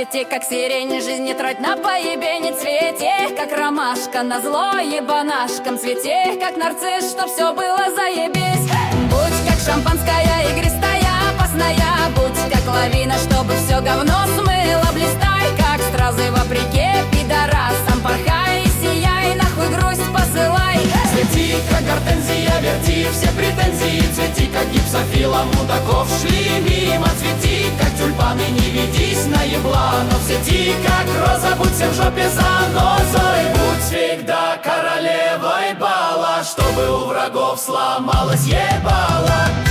цвети, как сирень, жизнь не трать на поебень. Цвети, как ромашка, на зло ебанашкам. Цвети, как нарцисс, чтоб все было заебись. Будь как шампанская игристая, опасная. Будь как лавина, чтобы все говно смыло. Блистай, как стразы вопреки пидорасам. Порхай и сияй, нахуй грусть посылай. Цвети, как гортензия, верти все претензии. Цвети, как гипсофила, мудаков шли мимо. Цвети, как тюльпаны, не ведись на ебланов. Сети, как роза, будь все в жопе занозой. Будь всегда королевой бала, чтобы у врагов сломалось ебало.